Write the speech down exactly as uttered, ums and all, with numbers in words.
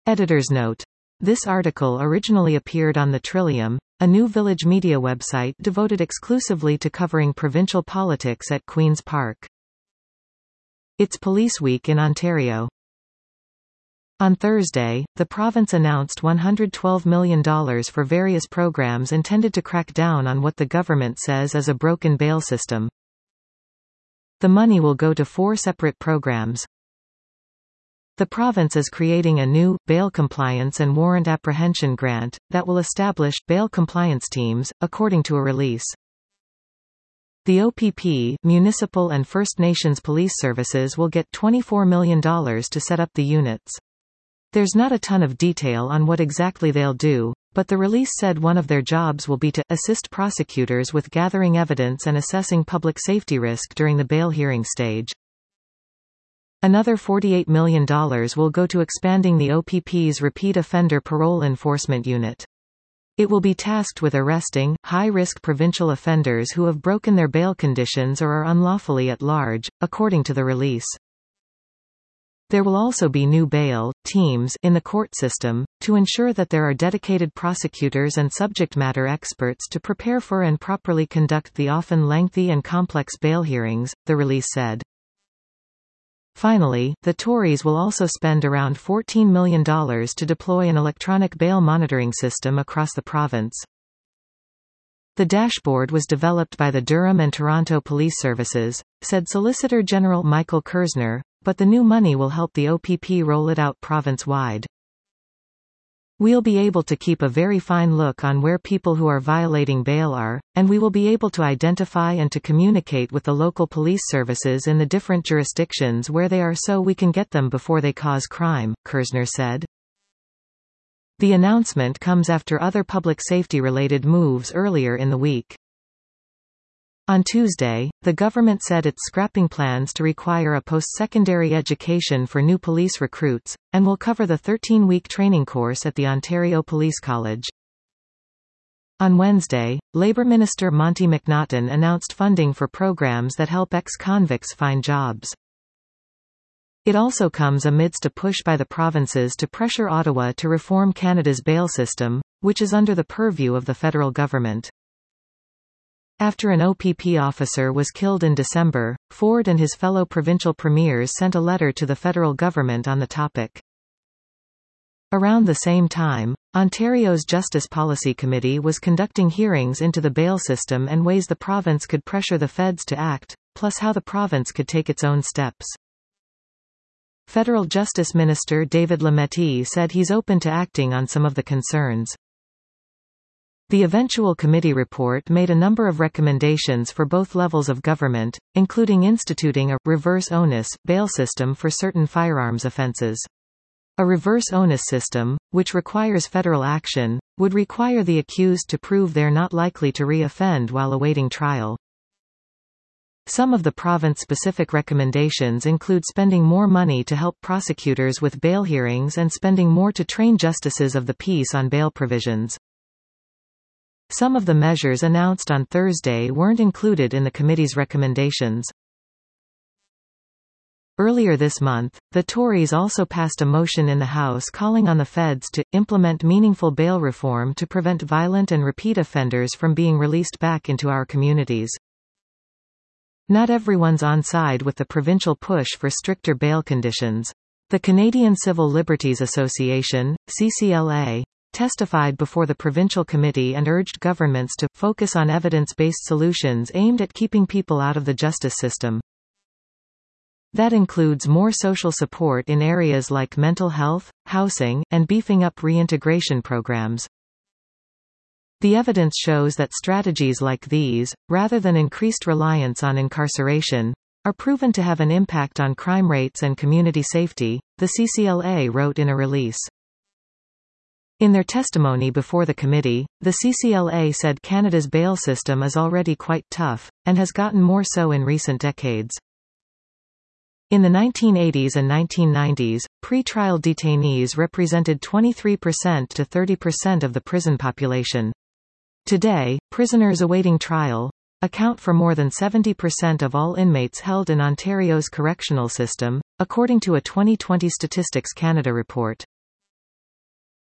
Editor's note. This article originally appeared on the Trillium, a new village media website devoted exclusively to covering provincial politics at Queen's Park. It's Police Week in Ontario. On Thursday, the province announced one hundred twelve million dollars for various programs intended to crack down on what the government says is a broken bail system. The money will go to four separate programs. The province is creating a new, bail compliance and warrant apprehension grant, that will establish, bail compliance teams, according to a release. The O P P, Municipal and First Nations Police Services will get twenty-four million dollars to set up the units. There's not a ton of detail on what exactly they'll do, but the release said one of their jobs will be to assist prosecutors with gathering evidence and assessing public safety risk during the bail hearing stage. Another forty-eight million dollars will go to expanding the O P P's Repeat Offender Parole Enforcement Unit. It will be tasked with arresting high-risk provincial offenders who have broken their bail conditions or are unlawfully at large, according to the release. There will also be new bail teams in the court system, to ensure that there are dedicated prosecutors and subject matter experts to prepare for and properly conduct the often lengthy and complex bail hearings, the release said. Finally, the Tories will also spend around fourteen million dollars to deploy an electronic bail monitoring system across the province. The dashboard was developed by the Durham and Toronto Police Services, said Solicitor General Michael Kersner, but the new money will help the O P P roll it out province-wide. We'll be able to keep a very fine look on where people who are violating bail are, and we will be able to identify and to communicate with the local police services in the different jurisdictions where they are so we can get them before they cause crime, Kersner said. The announcement comes after other public safety-related moves earlier in the week. On Tuesday, the government said it's scrapping plans to require a post-secondary education for new police recruits, and will cover the thirteen-week training course at the Ontario Police College. On Wednesday, Labour Minister Monty McNaughton announced funding for programs that help ex-convicts find jobs. It also comes amidst a push by the provinces to pressure Ottawa to reform Canada's bail system, which is under the purview of the federal government. After an O P P officer was killed in December, Ford and his fellow provincial premiers sent a letter to the federal government on the topic. Around the same time, Ontario's Justice Policy Committee was conducting hearings into the bail system and ways the province could pressure the feds to act, plus how the province could take its own steps. Federal Justice Minister David Lametti said he's open to acting on some of the concerns. The eventual committee report made a number of recommendations for both levels of government, including instituting a reverse onus bail system for certain firearms offences. A reverse onus system, which requires federal action, would require the accused to prove they're not likely to re-offend while awaiting trial. Some of the province-specific recommendations include spending more money to help prosecutors with bail hearings and spending more to train justices of the peace on bail provisions. Some of the measures announced on Thursday weren't included in the committee's recommendations. Earlier this month, the Tories also passed a motion in the House calling on the feds to implement meaningful bail reform to prevent violent and repeat offenders from being released back into our communities. Not everyone's on side with the provincial push for stricter bail conditions. The Canadian Civil Liberties Association, C C L A, testified before the provincial committee and urged governments to focus on evidence-based solutions aimed at keeping people out of the justice system. That includes more social support in areas like mental health, housing, and beefing up reintegration programs. The evidence shows that strategies like these, rather than increased reliance on incarceration, are proven to have an impact on crime rates and community safety, the C C L A wrote in a release. In their testimony before the committee, the C C L A said Canada's bail system is already quite tough, and has gotten more so in recent decades. In the nineteen eighties and nineteen nineties, pre-trial detainees represented twenty-three percent to thirty percent of the prison population. Today, prisoners awaiting trial account for more than seventy percent of all inmates held in Ontario's correctional system, according to a twenty twenty Statistics Canada report.